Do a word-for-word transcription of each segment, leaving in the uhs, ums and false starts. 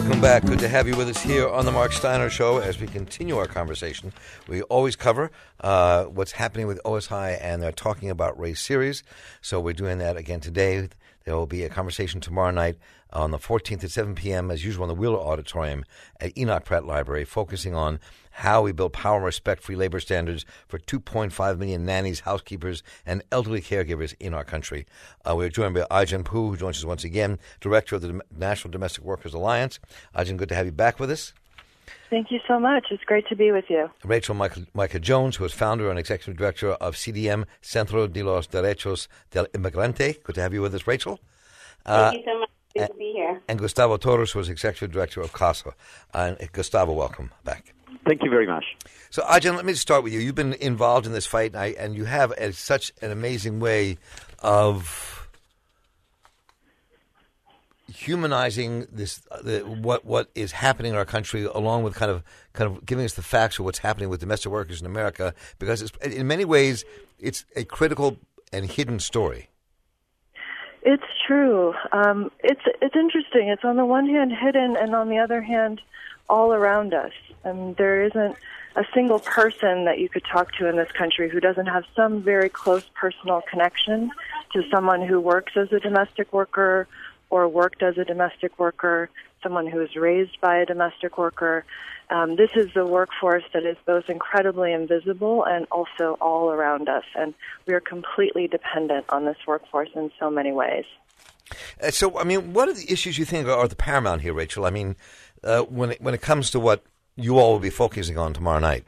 Welcome back. Good to have you with us here on the Mark Steiner Show as we continue our conversation. We always cover uh, what's happening with O S I and their Talking About Race series. So we're doing that again today. There will be a conversation tomorrow night on the fourteenth at seven p.m. as usual in the Wheeler Auditorium at Enoch Pratt Library, focusing on how we build power and respect-free labor standards for two point five million nannies, housekeepers, and elderly caregivers in our country. Uh, we're joined by Ajahn Poo, who joins us once again, Director of the National Domestic Workers Alliance. Ajahn, good to have you back with us. Thank you so much. It's great to be with you. Rachel Micah, Micah Jones, who is founder and executive director of C D M, Centro de los Derechos del Inmigrante. Good to have you with us, Rachel. Uh, Thank you so much. Good to be here. And Gustavo Torres, who is executive director of CASA. And Gustavo, welcome back. Thank you very much. So, Ajahn, let me start with you. You've been involved in this fight, and, I, and you have a, such an amazing way of humanizing this, uh, the, what what is happening in our country, along with kind of kind of giving us the facts of what's happening with domestic workers in America, because it's, in many ways it's a critical and hidden story. It's true. Um, it's it's interesting. It's on the one hand hidden, and on the other hand, all around us. And there isn't a single person that you could talk to in this country who doesn't have some very close personal connection to someone who works as a domestic worker or worked as a domestic worker, someone who was raised by a domestic worker. Um, this is the workforce that is both incredibly invisible and also all around us. And we are completely dependent on this workforce in so many ways. Uh, so, I mean, what are the issues you think are the paramount here, Rachel? I mean, uh, when it, when it comes to what you all will be focusing on tomorrow night?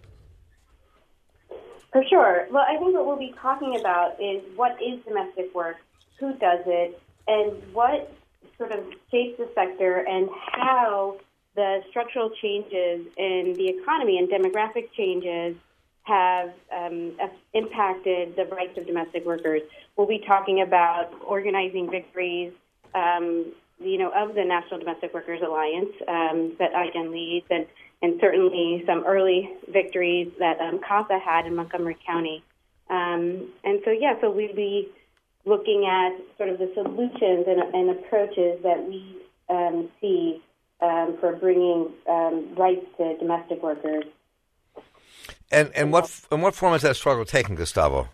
For sure. Well, I think what we'll be talking about is what is domestic work, who does it, and what sort of shapes the sector, and how the structural changes in the economy and demographic changes have um, impacted the rights of domestic workers. We'll be talking about organizing victories, um, you know, of the National Domestic Workers Alliance um, that Ajahn leads, and, and certainly some early victories that um, CASA had in Montgomery County. Um, and so, yeah, so we'll be looking at sort of the solutions and, and approaches that we um, see um, for bringing um, rights to domestic workers. And and what and what form has that struggle taken, Gustavo?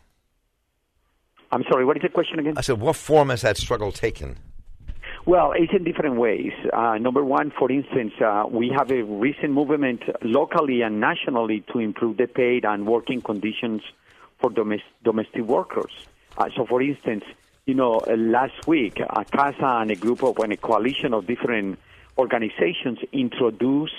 I'm sorry, what is the question again? I said, what form has that struggle taken? Well, it's in different ways. Uh, number one, for instance, uh, we have a recent movement locally and nationally to improve the paid and working conditions for domestic, domestic workers. Uh, so, for instance, you know, uh, last week, uh, CASA and a group of, and a coalition of different organizations introduced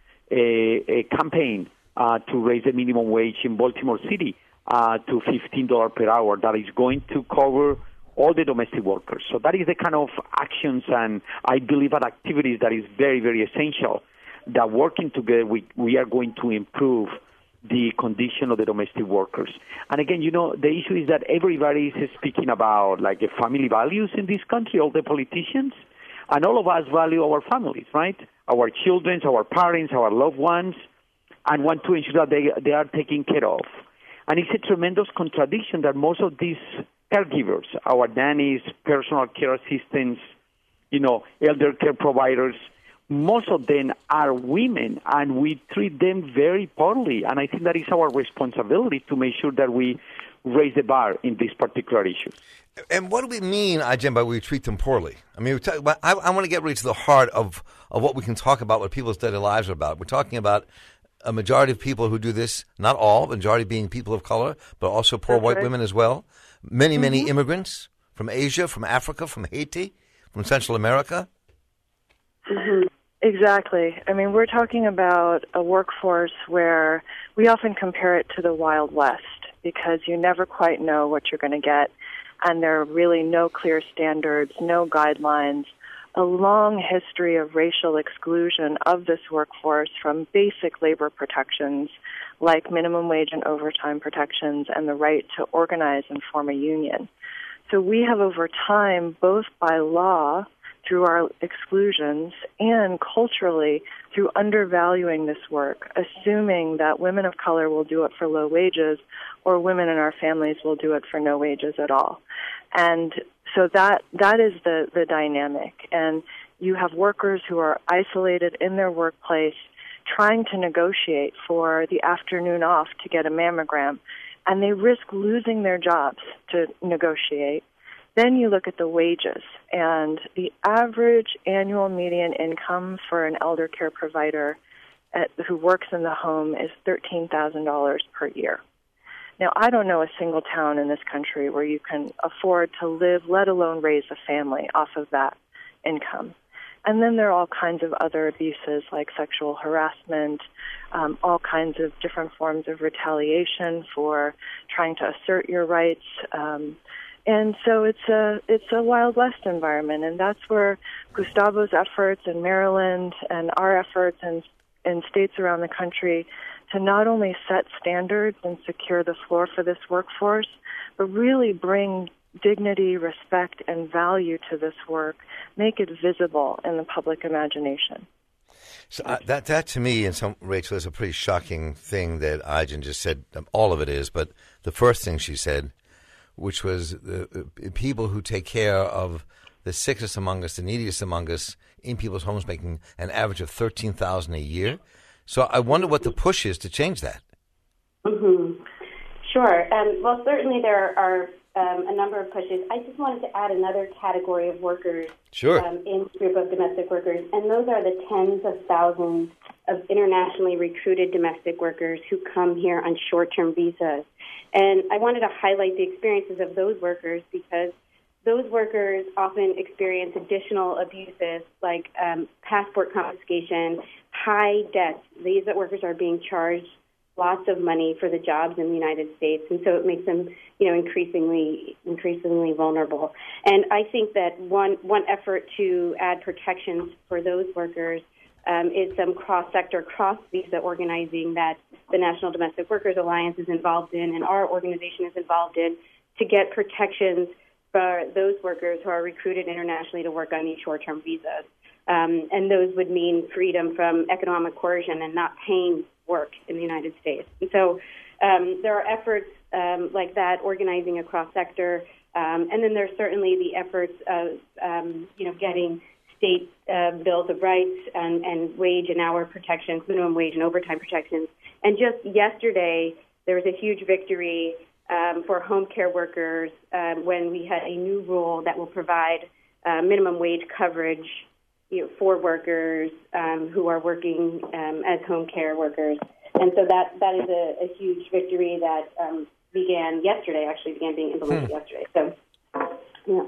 a, a campaign uh, to raise the minimum wage in Baltimore City uh, to fifteen dollars per hour that is going to cover all the domestic workers. So that is the kind of actions and I believe that activities that is very, very essential, that working together we, we are going to improve the condition of the domestic workers. And again, you know, the issue is that everybody is speaking about like the family values in this country, all the politicians, and all of us value our families, right? Our children, our parents, our loved ones, and want to ensure that they, they are taken care of. And it's a tremendous contradiction that most of these caregivers, our nannies, personal care assistants, you know, elder care providers, most of them are women, and we treat them very poorly. And I think that is our responsibility to make sure that we raise the bar in this particular issue. And what do we mean, Ajahn, by we treat them poorly? I mean, talk, I, I want to get really to the heart of, of what we can talk about, what people's daily lives are about. We're talking about a majority of people who do this, not all, the majority being people of color, but also poor That's white right. women as well. Many, many Mm-hmm. immigrants from Asia, from Africa, from Haiti, from Central America. Mm-hmm. Exactly. I mean, we're talking about a workforce where we often compare it to the Wild West because you never quite know what you're going to get, and there are really no clear standards, no guidelines, a long history of racial exclusion of this workforce from basic labor protections like minimum wage and overtime protections and the right to organize and form a union. So we have over time, both by law, through our exclusions, and culturally through undervaluing this work, assuming that women of color will do it for low wages or women in our families will do it for no wages at all. And so that that is the, the dynamic. And you have workers who are isolated in their workplace trying to negotiate for the afternoon off to get a mammogram, and they risk losing their jobs to negotiate. Then you look at the wages, and the average annual median income for an elder care provider at, who works in the home is thirteen thousand dollars per year. Now, I don't know a single town in this country where you can afford to live, let alone raise a family, off of that income. And then there are all kinds of other abuses like sexual harassment, um, all kinds of different forms of retaliation for trying to assert your rights. Um, and so it's a it's a Wild West environment, and that's where Gustavo's efforts in Maryland and our efforts in, in states around the country to not only set standards and secure the floor for this workforce, but really bring dignity, respect, and value to this work, make it visible in the public imagination. So uh, that, that to me, and some Rachel, is a pretty shocking thing that Ai-jen just said. Um, all of it is, but the first thing she said, which was the uh, people who take care of the sickest among us, the neediest among us, in people's homes, making an average of thirteen thousand dollars a year. So I wonder what the push is to change that. Mm-hmm. Sure. Um, well, certainly there are Um, a number of pushes. I just wanted to add another category of workers sure. um, in the group of domestic workers, and those are the tens of thousands of internationally recruited domestic workers who come here on short-term visas. And I wanted to highlight the experiences of those workers because those workers often experience additional abuses like um, passport confiscation, high debts. These workers are being charged lots of money for the jobs in the United States, and so it makes them, you know, increasingly, increasingly vulnerable. And I think that one one effort to add protections for those workers um, is some cross-sector, cross-visa organizing that the National Domestic Workers Alliance is involved in, and our organization is involved in, to get protections for those workers who are recruited internationally to work on these short-term visas. Um, and those would mean freedom from economic coercion and not paying work in the United States. And so um, there are efforts um, like that organizing across sector, um, and then there's certainly the efforts of um, you know getting state uh, bills of rights and, and wage and hour protections, minimum wage and overtime protections. And just yesterday there was a huge victory um, for home care workers um, when we had a new rule that will provide uh, minimum wage coverage You know, for workers um, who are working um, as home care workers. And so that, that is a, a huge victory that um, began yesterday, actually began being implemented hmm. yesterday. So, yeah.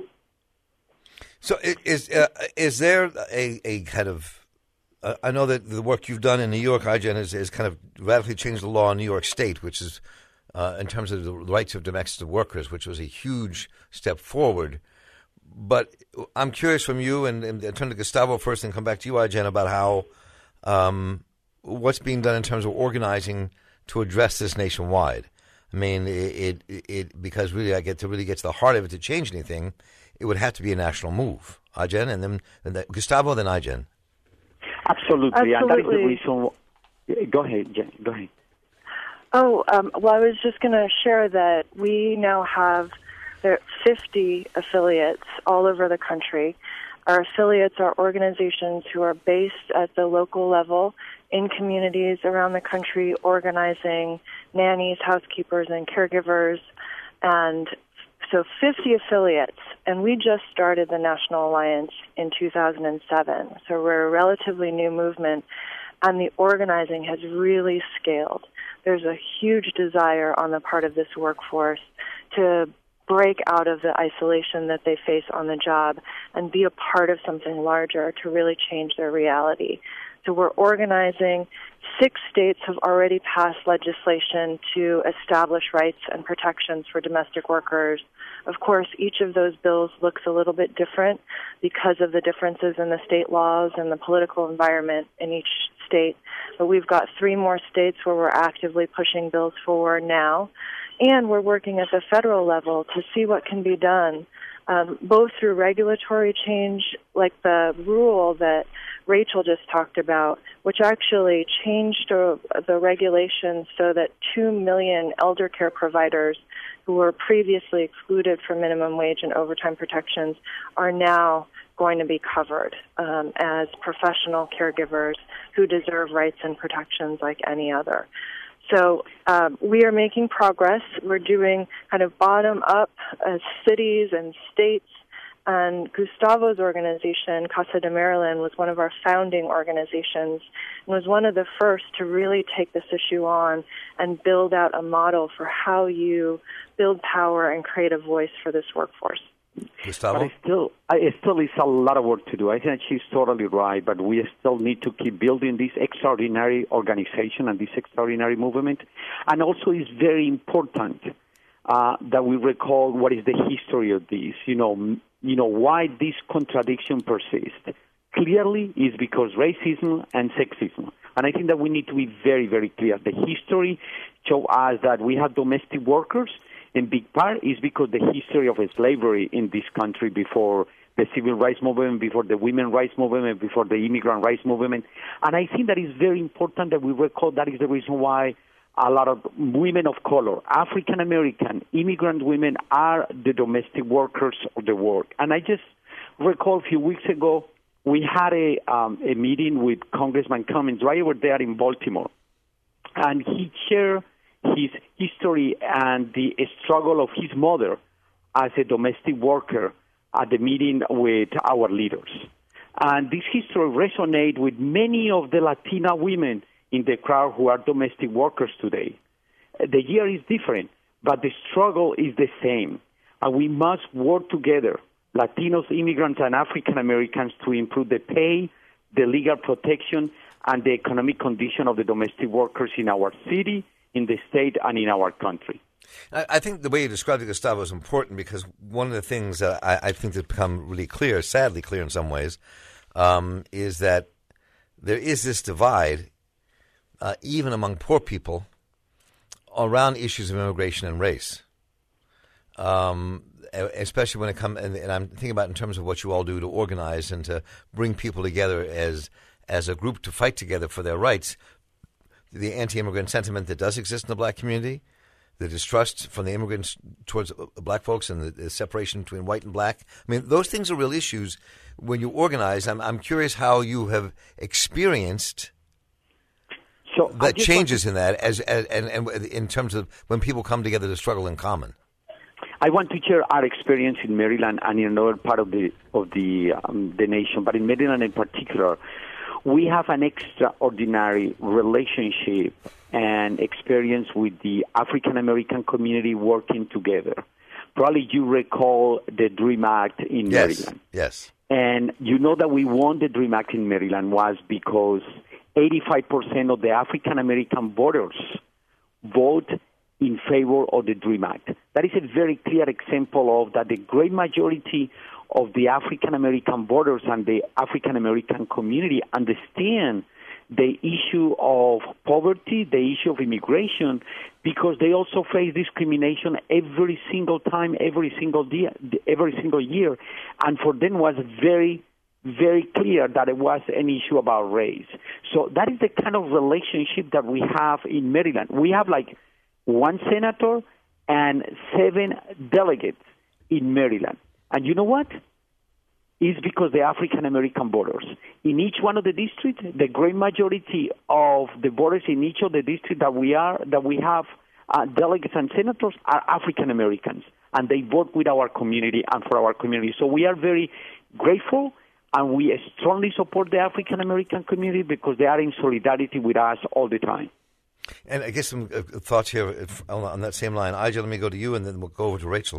So is uh, is there a, a kind of, uh, I know that the work you've done in New York, Ai-jen, is, is kind of radically changed the law in New York State, which is uh, in terms of the rights of domestic workers, which was a huge step forward. But I'm curious from you, and, and I'll turn to Gustavo first and come back to you, Ai-jen, about how um, what's being done in terms of organizing to address this nationwide. I mean, it, it, it because really I get to really get to the heart of it to change anything, it would have to be a national move. Ai-jen, and then, and then Gustavo, then Ai-jen. Absolutely. Absolutely. And that is the reason. Go ahead, Jen. Go ahead. Oh, um, well, I was just going to share that we now have there are fifty affiliates all over the country. Our affiliates are organizations who are based at the local level in communities around the country, organizing nannies, housekeepers, and caregivers. And so fifty affiliates, and we just started the National Alliance in two thousand seven. So we're a relatively new movement, and the organizing has really scaled. There's a huge desire on the part of this workforce to break out of the isolation that they face on the job and be a part of something larger to really change their reality. So we're organizing. Six states have already passed legislation to establish rights and protections for domestic workers. Of course, each of those bills looks a little bit different because of the differences in the state laws and the political environment in each state. But we've got three more states where we're actively pushing bills forward now. And we're working at the federal level to see what can be done, um, both through regulatory change, like the rule that Rachel just talked about, which actually changed uh, the regulations so that two million elder care providers who were previously excluded from minimum wage and overtime protections are now going to be covered um, as professional caregivers who deserve rights and protections like any other. So um, we are making progress. We're doing kind of bottom-up as cities and states. And Gustavo's organization, Casa de Maryland, was one of our founding organizations and was one of the first to really take this issue on and build out a model for how you build power and create a voice for this workforce. Gustavo? But I still, I still is a lot of work to do. I think she's totally right, but we still need to keep building this extraordinary organization and this extraordinary movement. And also it's very important uh, that we recall what is the history of this. You know, you know why this contradiction persists. Clearly is because racism and sexism. And I think that we need to be very, very clear. The history shows us that we have domestic workers. In big part is because the history of slavery in this country before the civil rights movement, before the women's rights movement, before the immigrant rights movement. And I think that is very important that we recall that is the reason why a lot of women of color, African American, immigrant women are the domestic workers of the world. And I just recall a few weeks ago, we had a, um, a meeting with Congressman Cummings right over there in Baltimore. And he shared his history and the struggle of his mother as a domestic worker at the meeting with our leaders. And this history resonates with many of the Latina women in the crowd who are domestic workers today. The year is different, but the struggle is the same. And we must work together, Latinos, immigrants, and African Americans, to improve the pay, the legal protection, and the economic condition of the domestic workers in our city, in the state, and in our country. I think the way you described it, Gustavo, is important because one of the things that I, I think that's become really clear, sadly clear in some ways, um, is that there is this divide, uh, even among poor people, around issues of immigration and race. Um, especially when it comes, and, and I'm thinking about in terms of what you all do to organize and to bring people together as as a group to fight together for their rights. The anti-immigrant sentiment that does exist in the black community, the distrust from the immigrants towards black folks, and the, the separation between white and black. I mean, those things are real issues when you organize. I'm, I'm curious how you have experienced so that changes in that, as, as and, and in terms of when people come together to struggle in common. I want to share our experience in Maryland and in another part of the of the um, the nation, but in Maryland in particular. We have an extraordinary relationship and experience with the African American community working together. Probably you recall the DREAM Act in yes, Maryland. Yes. And you know that we won the DREAM Act in Maryland was because eighty-five percent of the African American voters vote in favor of the DREAM Act. That is a very clear example of that the great majority of the African American voters and the African American community understand the issue of poverty, the issue of immigration, because they also face discrimination every single time, every single day, every single year, and for them was very, very clear that it was an issue about race. So that is the kind of relationship that we have in Maryland. We have like one senator and seven delegates in Maryland. And you know what? It's because the African-American voters. In each one of the districts, the great majority of the voters in each of the districts that we are, that we have uh, delegates and senators are African-Americans, and they vote with our community and for our community. So we are very grateful, and we strongly support the African-American community because they are in solidarity with us all the time. And I guess some uh, thoughts here if, on, on that same line. Ija, let me go to you, and then we'll go over to Rachel.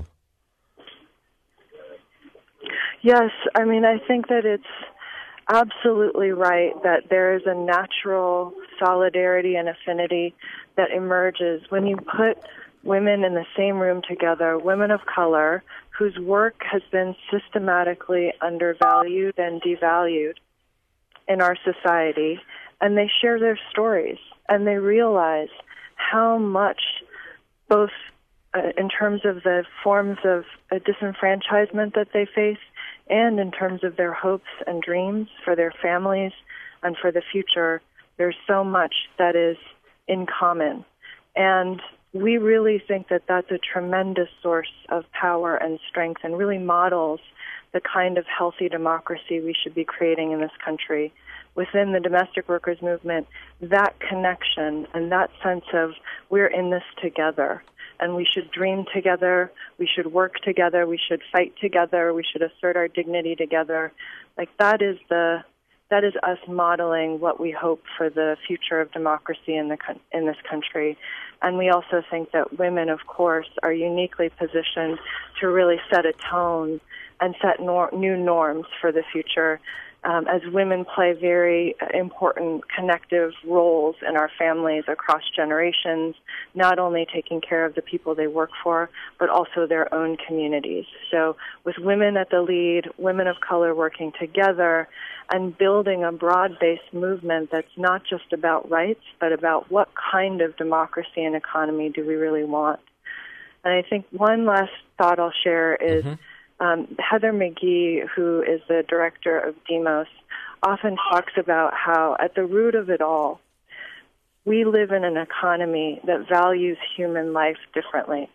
Yes, I mean, I think that it's absolutely right that there is a natural solidarity and affinity that emerges when you put women in the same room together, women of color whose work has been systematically undervalued and devalued in our society, and they share their stories, and they realize how much both uh, in terms of the forms of uh, disenfranchisement that they face and in terms of their hopes and dreams for their families and for the future. There's so much that is in common. And we really think that that's a tremendous source of power and strength and really models the kind of healthy democracy we should be creating in this country. Within the domestic workers movement, that connection and that sense of we're in this together, and we should dream together, we should work together, we should fight together, we should assert our dignity together. Like that is the that is us modeling what we hope for the future of democracy in the in this country. And we also think that women, of course, are uniquely positioned to really set a tone and set nor- new norms for the future. Um, as women play very important connective roles in our families across generations, not only taking care of the people they work for, but also their own communities. So with women at the lead, women of color working together, and building a broad-based movement that's not just about rights, but about what kind of democracy and economy do we really want. And I think one last thought I'll share is mm-hmm. Um, Heather McGhee, who is the director of Demos, often talks about how at the root of it all, we live in an economy that values human life differently.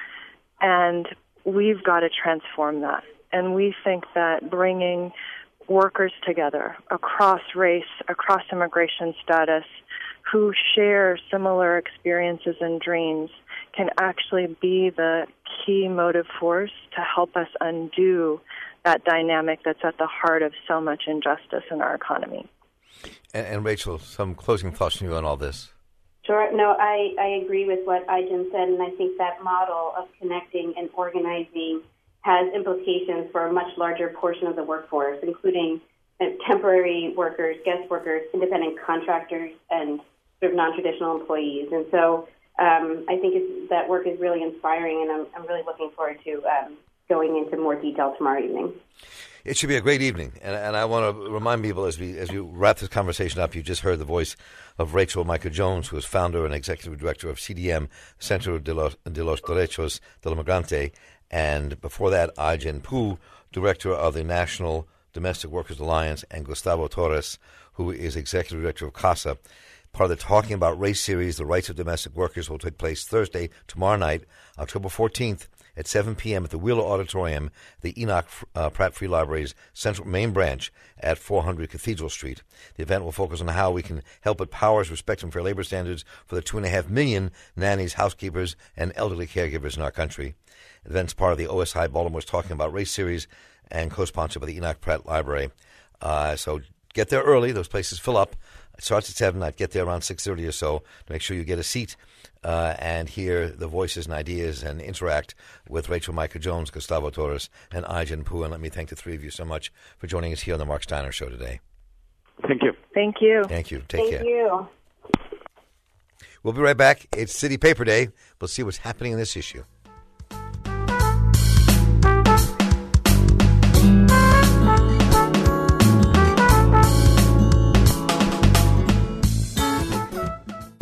And we've got to transform that. And we think that bringing workers together across race, across immigration status, who share similar experiences and dreams can actually be the key motive force to help us undo that dynamic that's at the heart of so much injustice in our economy. And, and Rachel, some closing thoughts from you on all this. Sure. No, I, I agree with what Ai-jen said, and I think that model of connecting and organizing has implications for a much larger portion of the workforce, including temporary workers, guest workers, independent contractors, and sort of non-traditional employees. And so um, I think it's, that work is really inspiring, and I'm, I'm really looking forward to um, going into more detail tomorrow evening. It should be a great evening, and, and I want to remind people as we as we wrap this conversation up, you just heard the voice of Rachel Micah-Jones, who is founder and executive director of C D M, Centro de los, de los Derechos del Migrante, and before that, Ai-jen Poo, director of the National Domestic Workers Alliance, and Gustavo Torres, who is executive director of CASA. Part of the Talking About Race series, The Rights of Domestic Workers, will take place Thursday, tomorrow night, October fourteenth, at seven p.m. at the Wheeler Auditorium, the Enoch uh, Pratt Free Library's central main branch at four hundred Cathedral Street. The event will focus on how we can help empower, respect, and fair labor standards for the two and a half million nannies, housekeepers, and elderly caregivers in our country. The event's part of the O S I Baltimore's Talking About Race series and co-sponsored by the Enoch Pratt Library. Uh, so get there early. Those places fill up. It starts at seven. I'd get there around six thirty or so to make sure you get a seat uh, and hear the voices and ideas and interact with Rachel Micah-Jones, Gustavo Torres, and Ai-jen Poo. And let me thank the three of you so much for joining us here on the Mark Steiner Show today. Thank you. Thank you. Thank you. Take thank care. Thank you. We'll be right back. It's City Paper Day. We'll see what's happening in this issue.